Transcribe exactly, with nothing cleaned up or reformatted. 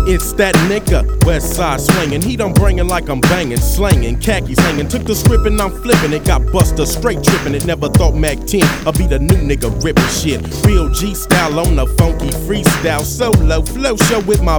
It's that nigga, West Side swinging. He done bringin' like I'm bangin', slangin', khakis hangin'. Took the script and I'm flippin' it. Got Buster straight trippin' it. Never thought Mac ten I'd be the new nigga rippin' shit. Real G style on the funky freestyle. Solo flow show with my